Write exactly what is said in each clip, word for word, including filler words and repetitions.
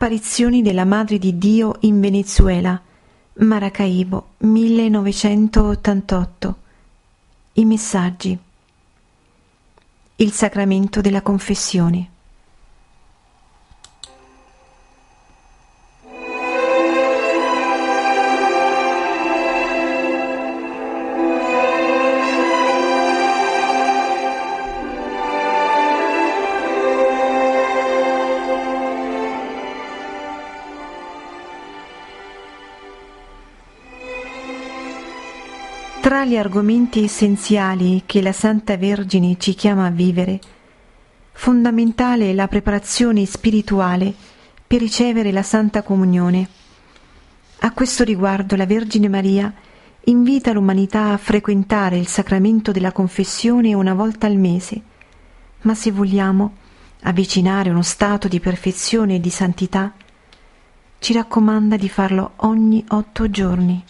Apparizioni della Madre di Dio in Venezuela, Maracaibo, millenovecentottantotto. I messaggi. Il sacramento della confessione. Tra gli argomenti essenziali che la Santa Vergine ci chiama a vivere, fondamentale è la preparazione spirituale per ricevere la Santa Comunione. A questo riguardo la Vergine Maria invita l'umanità a frequentare il sacramento della confessione una volta al mese, ma se vogliamo avvicinare uno stato di perfezione e di santità, ci raccomanda di farlo ogni otto giorni.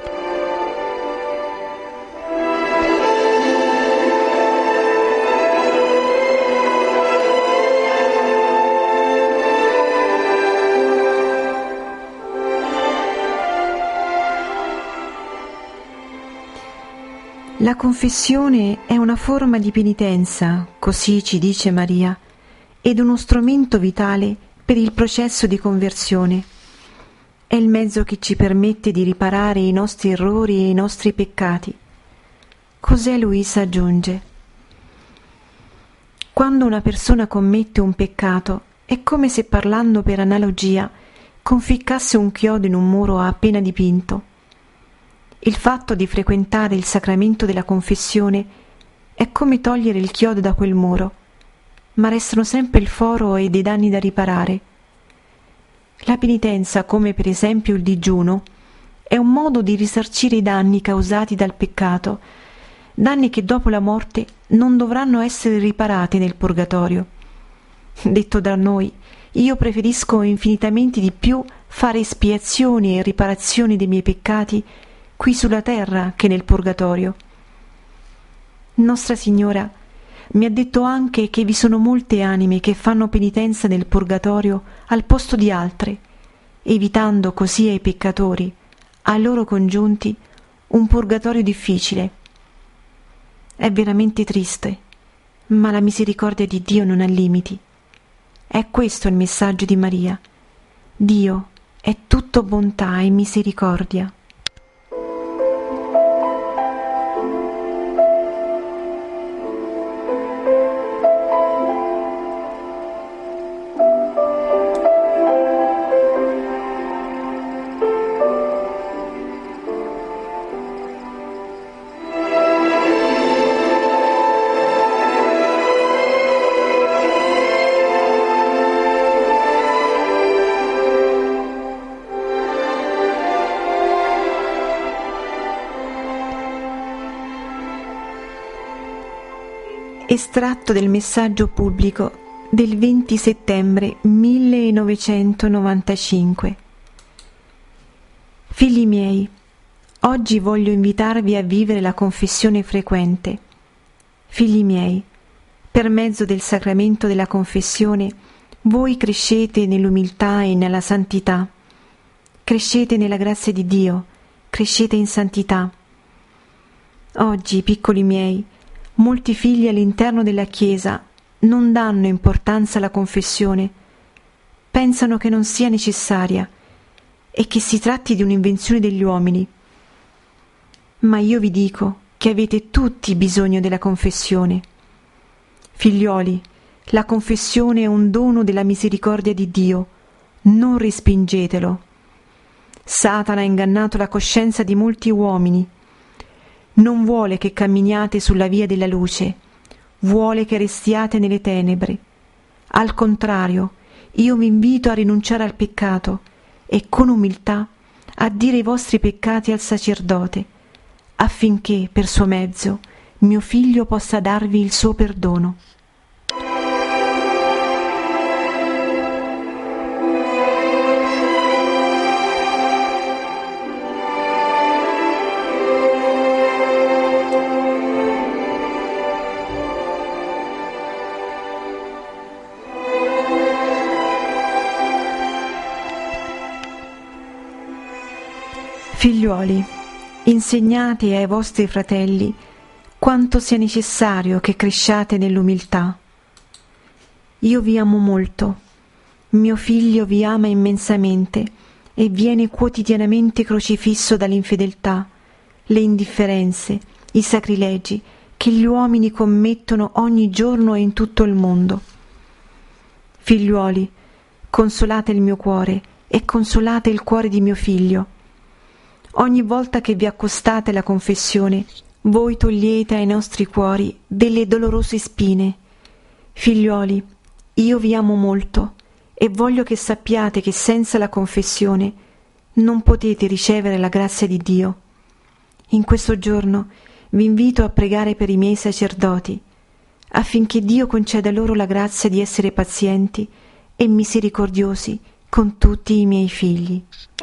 La confessione è una forma di penitenza, così ci dice Maria, ed uno strumento vitale per il processo di conversione. È il mezzo che ci permette di riparare i nostri errori e i nostri peccati. José Luis aggiunge: quando una persona commette un peccato, è come se, parlando per analogia, conficcasse un chiodo in un muro appena dipinto. Il fatto di frequentare il sacramento della confessione è come togliere il chiodo da quel muro, ma restano sempre il foro e dei danni da riparare. La penitenza, come per esempio il digiuno, è un modo di risarcire i danni causati dal peccato, danni che dopo la morte non dovranno essere riparati nel purgatorio. Detto da noi, io preferisco infinitamente di più fare espiazioni e riparazioni dei miei peccati qui sulla terra che nel purgatorio. Nostra Signora mi ha detto anche che vi sono molte anime che fanno penitenza nel purgatorio al posto di altre, evitando così ai peccatori, ai loro congiunti, un purgatorio difficile. È veramente triste, ma la misericordia di Dio non ha limiti. È questo il messaggio di Maria. Dio è tutto bontà e misericordia. Estratto del messaggio pubblico del venti settembre millenovecentonovantacinque. Figli miei, oggi voglio invitarvi a vivere la confessione frequente. Figli miei, per mezzo del sacramento della confessione voi crescete nell'umiltà e nella santità, crescete nella grazia di Dio, crescete in santità. Oggi, piccoli miei, molti figli all'interno della Chiesa non danno importanza alla confessione, pensano che non sia necessaria e che si tratti di un'invenzione degli uomini. Ma io vi dico che avete tutti bisogno della confessione. Figlioli, la confessione è un dono della misericordia di Dio, non respingetelo. Satana ha ingannato la coscienza di molti uomini. Non vuole che camminiate sulla via della luce, vuole che restiate nelle tenebre. Al contrario, io vi invito a rinunciare al peccato e con umiltà a dire i vostri peccati al sacerdote, affinché per suo mezzo mio figlio possa darvi il suo perdono. Figliuoli, insegnate ai vostri fratelli quanto sia necessario che cresciate nell'umiltà. Io vi amo molto, mio figlio vi ama immensamente e viene quotidianamente crocifisso dall'infedeltà, le indifferenze, i sacrilegi che gli uomini commettono ogni giorno e in tutto il mondo. Figliuoli, consolate il mio cuore e consolate il cuore di mio figlio. Ogni volta che vi accostate alla confessione, voi togliete ai nostri cuori delle dolorose spine. Figliuoli, io vi amo molto e voglio che sappiate che senza la confessione non potete ricevere la grazia di Dio. In questo giorno vi invito a pregare per i miei sacerdoti, affinché Dio conceda loro la grazia di essere pazienti e misericordiosi con tutti i miei figli.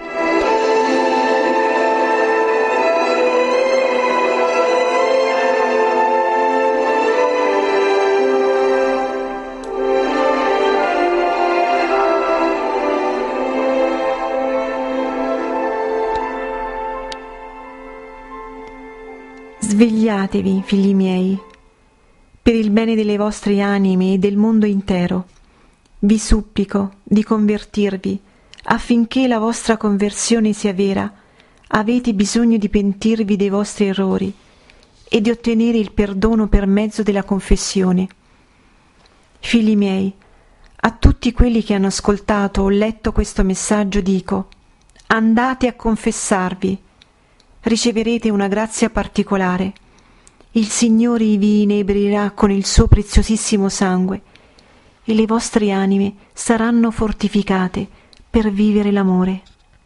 Svegliatevi, figli miei, per il bene delle vostre anime e del mondo intero. Vi supplico di convertirvi, affinché la vostra conversione sia vera. Avete bisogno di pentirvi dei vostri errori e di ottenere il perdono per mezzo della confessione. Figli miei, a tutti quelli che hanno ascoltato o letto questo messaggio dico: andate a confessarvi. Riceverete una grazia particolare. Il Signore vi inebrirà con il suo preziosissimo sangue e le vostre anime saranno fortificate per vivere l'amore.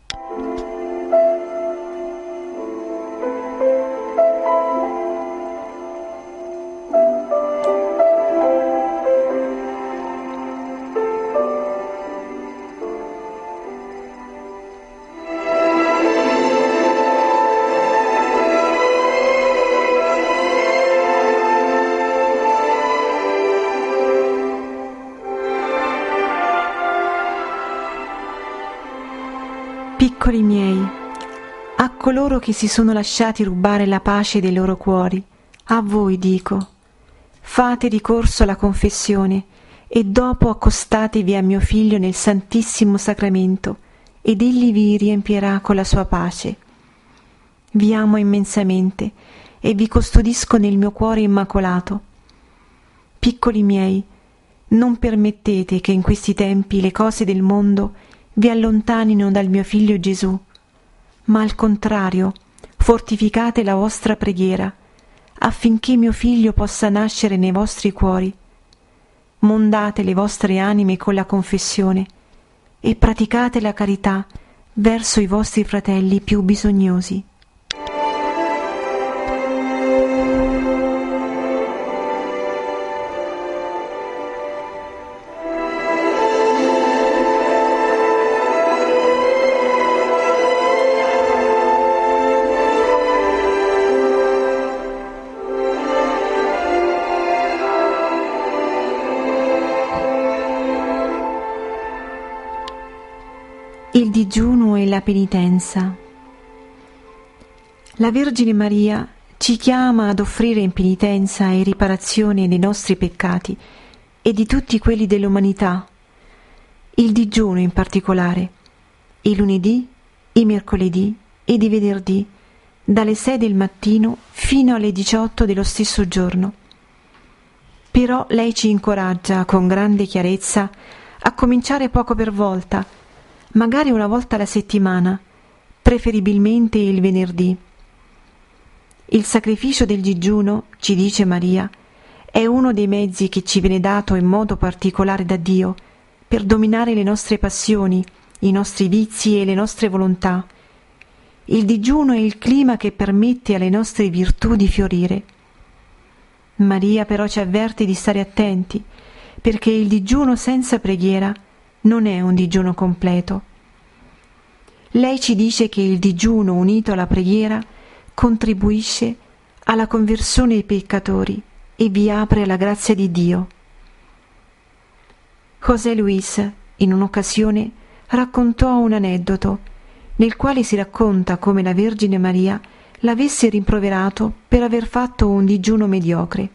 Piccoli miei, a coloro che si sono lasciati rubare la pace dei loro cuori, a voi dico: fate ricorso alla confessione e dopo accostatevi a mio figlio nel Santissimo Sacramento ed egli vi riempirà con la sua pace. Vi amo immensamente e vi custodisco nel mio cuore immacolato. Piccoli miei, non permettete che in questi tempi le cose del mondo vi allontanino dal mio figlio Gesù, ma al contrario fortificate la vostra preghiera affinché mio figlio possa nascere nei vostri cuori. Mondate le vostre anime con la confessione e praticate la carità verso i vostri fratelli più bisognosi. Il digiuno e la penitenza. La Vergine Maria ci chiama ad offrire in penitenza e riparazione dei nostri peccati e di tutti quelli dell'umanità. Il digiuno in particolare, i lunedì, i mercoledì ed i venerdì, dalle sei del mattino fino alle diciotto dello stesso giorno. Però lei ci incoraggia con grande chiarezza a cominciare poco per volta, magari una volta alla settimana, preferibilmente il venerdì. Il sacrificio del digiuno, ci dice Maria, è uno dei mezzi che ci viene dato in modo particolare da Dio per dominare le nostre passioni, i nostri vizi e le nostre volontà. Il digiuno è il clima che permette alle nostre virtù di fiorire. Maria però ci avverte di stare attenti, perché il digiuno senza preghiera non è un digiuno completo. Lei ci dice che il digiuno unito alla preghiera contribuisce alla conversione dei peccatori e vi apre alla grazia di Dio. José Luis, in un'occasione, raccontò un aneddoto nel quale si racconta come la Vergine Maria l'avesse rimproverato per aver fatto un digiuno mediocre.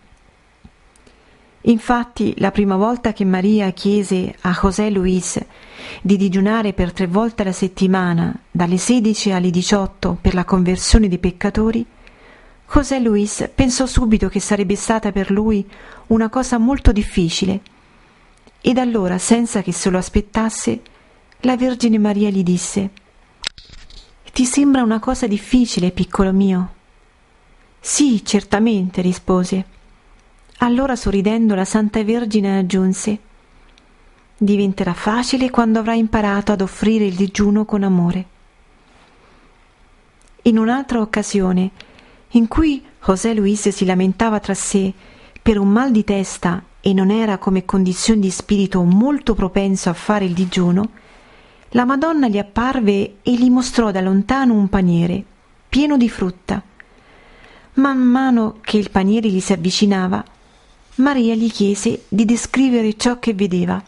Infatti, la prima volta che Maria chiese a José Luis di digiunare per tre volte alla settimana, dalle sedici alle diciotto, per la conversione dei peccatori, José Luis pensò subito che sarebbe stata per lui una cosa molto difficile, ed allora, senza che se lo aspettasse, la Vergine Maria gli disse: «Ti sembra una cosa difficile, piccolo mio?» «Sì, certamente», rispose. Allora, sorridendo, la Santa Vergine aggiunse: «Diventerà facile quando avrai imparato ad offrire il digiuno con amore». In un'altra occasione, in cui José Luis si lamentava tra sé per un mal di testa e non era come condizione di spirito molto propenso a fare il digiuno, la Madonna gli apparve e gli mostrò da lontano un paniere pieno di frutta. Man mano che il paniere gli si avvicinava, Maria gli chiese di descrivere ciò che vedeva.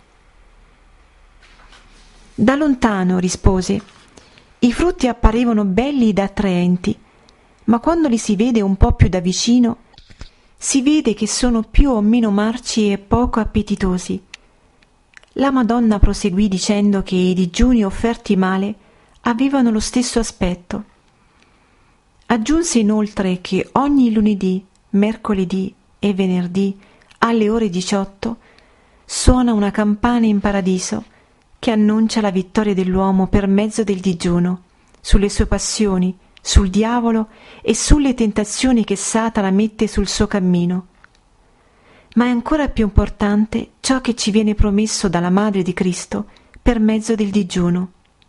«Da lontano», rispose, «i frutti apparevano belli ed attraenti, ma quando li si vede un po' più da vicino, si vede che sono più o meno marci e poco appetitosi». La Madonna proseguì dicendo che i digiuni offerti male avevano lo stesso aspetto. Aggiunse inoltre che ogni lunedì, mercoledì e venerdì alle ore diciotto suona una campana in paradiso che annuncia la vittoria dell'uomo per mezzo del digiuno, sulle sue passioni, sul diavolo e sulle tentazioni che Satana mette sul suo cammino. Ma è ancora più importante ciò che ci viene promesso dalla Madre di Cristo per mezzo del digiuno.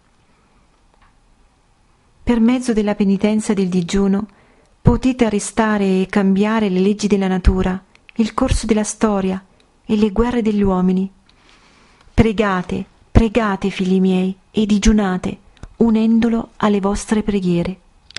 Per mezzo della penitenza del digiuno potete arrestare e cambiare le leggi della natura, il corso della storia e le guerre degli uomini. Pregate, pregate, figli miei, e digiunate, unendolo alle vostre preghiere.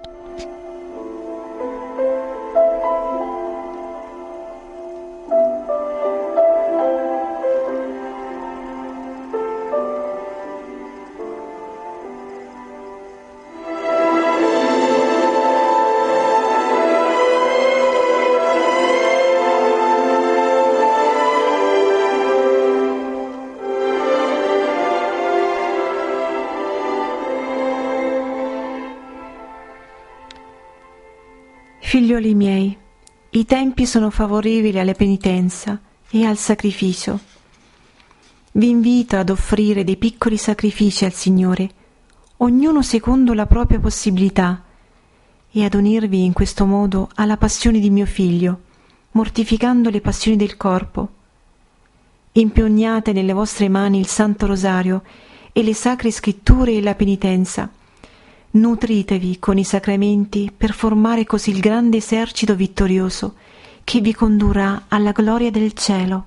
Figlioli miei, i tempi sono favorevoli alla penitenza e al sacrificio. Vi invito ad offrire dei piccoli sacrifici al Signore, ognuno secondo la propria possibilità, e ad unirvi in questo modo alla passione di mio Figlio, mortificando le passioni del corpo. Impugnate nelle vostre mani il Santo Rosario e le Sacre Scritture e la penitenza. Nutritevi con i sacramenti per formare così il grande esercito vittorioso che vi condurrà alla gloria del cielo.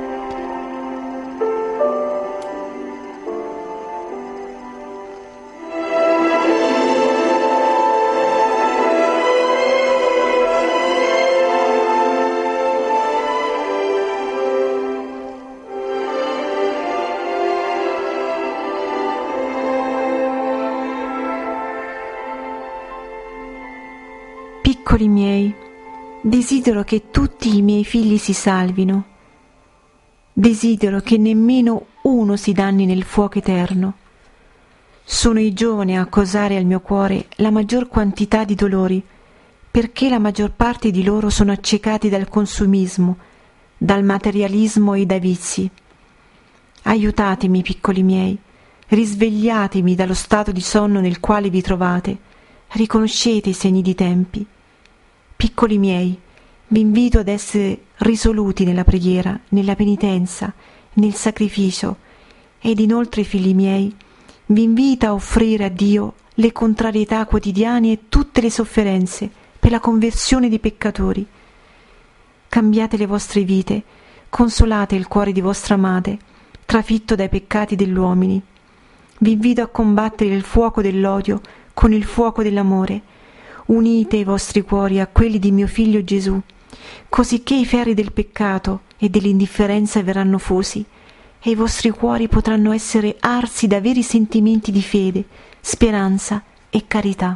Piccoli miei, desidero che tutti i miei figli si salvino. Desidero che nemmeno uno si danni nel fuoco eterno. Sono i giovani a causare al mio cuore la maggior quantità di dolori, perché la maggior parte di loro sono accecati dal consumismo, dal materialismo e dai vizi. Aiutatemi, piccoli miei, risvegliatemi dallo stato di sonno nel quale vi trovate, riconoscete i segni di tempi. Piccoli miei, vi invito ad essere risoluti nella preghiera, nella penitenza, nel sacrificio, ed inoltre, figli miei, vi invito a offrire a Dio le contrarietà quotidiane e tutte le sofferenze per la conversione dei peccatori. Cambiate le vostre vite, consolate il cuore di vostra madre, trafitto dai peccati degli uomini. Vi invito a combattere il fuoco dell'odio con il fuoco dell'amore. Unite i vostri cuori a quelli di mio Figlio Gesù, cosicché i ferri del peccato e dell'indifferenza verranno fusi, e i vostri cuori potranno essere arsi da veri sentimenti di fede, speranza e carità.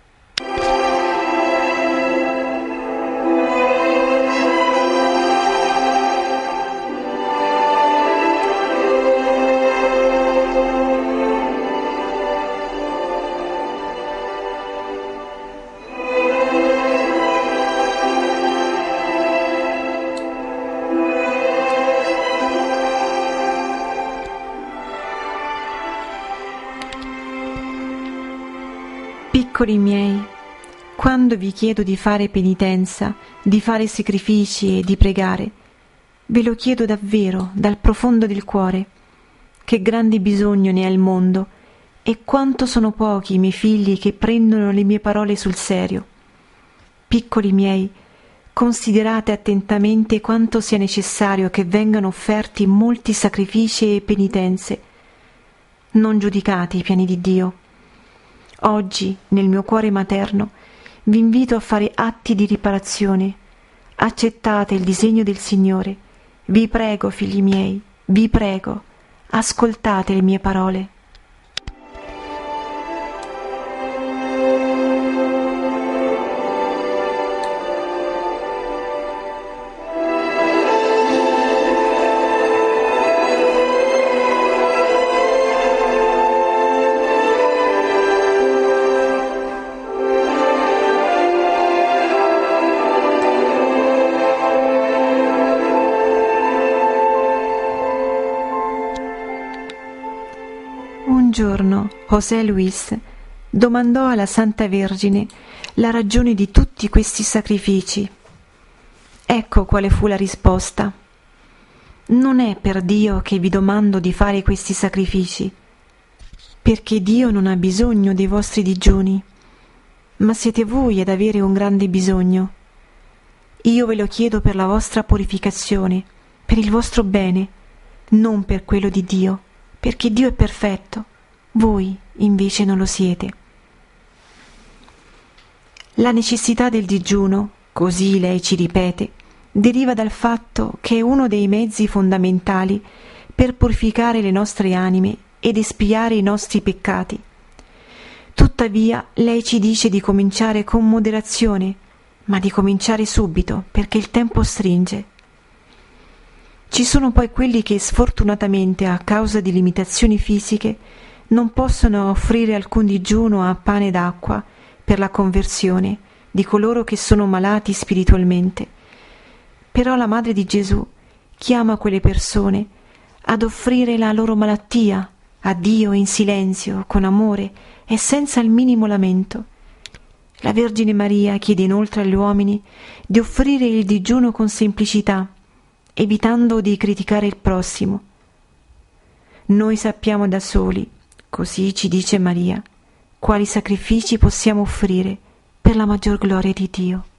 Piccoli miei, quando vi chiedo di fare penitenza, di fare sacrifici e di pregare, ve lo chiedo davvero dal profondo del cuore. Che grande bisogno ne ha il mondo e quanto sono pochi i miei figli che prendono le mie parole sul serio. Piccoli miei, considerate attentamente quanto sia necessario che vengano offerti molti sacrifici e penitenze. Non giudicate i piani di Dio. Oggi, nel mio cuore materno, vi invito a fare atti di riparazione. Accettate il disegno del Signore. Vi prego, figli miei, vi prego, ascoltate le mie parole. Un giorno José Luis domandò alla Santa Vergine la ragione di tutti questi sacrifici. Ecco quale fu la risposta. Non è per Dio che vi domando di fare questi sacrifici, perché Dio non ha bisogno dei vostri digiuni, ma siete voi ad avere un grande bisogno. Io ve lo chiedo per la vostra purificazione, per il vostro bene, non per quello di Dio, perché Dio è perfetto, voi invece non lo siete. La necessità del digiuno, così lei ci ripete, deriva dal fatto che è uno dei mezzi fondamentali per purificare le nostre anime ed espiare i nostri peccati. Tuttavia lei ci dice di cominciare con moderazione, ma di cominciare subito, perché il tempo stringe. Ci sono poi quelli che sfortunatamente, a causa di limitazioni fisiche, non possono offrire alcun digiuno a pane ed acqua per la conversione di coloro che sono malati spiritualmente. Però la Madre di Gesù chiama quelle persone ad offrire la loro malattia a Dio in silenzio, con amore e senza il minimo lamento. La Vergine Maria chiede inoltre agli uomini di offrire il digiuno con semplicità, evitando di criticare il prossimo. Noi sappiamo da soli, così ci dice Maria, quali sacrifici possiamo offrire per la maggior gloria di Dio.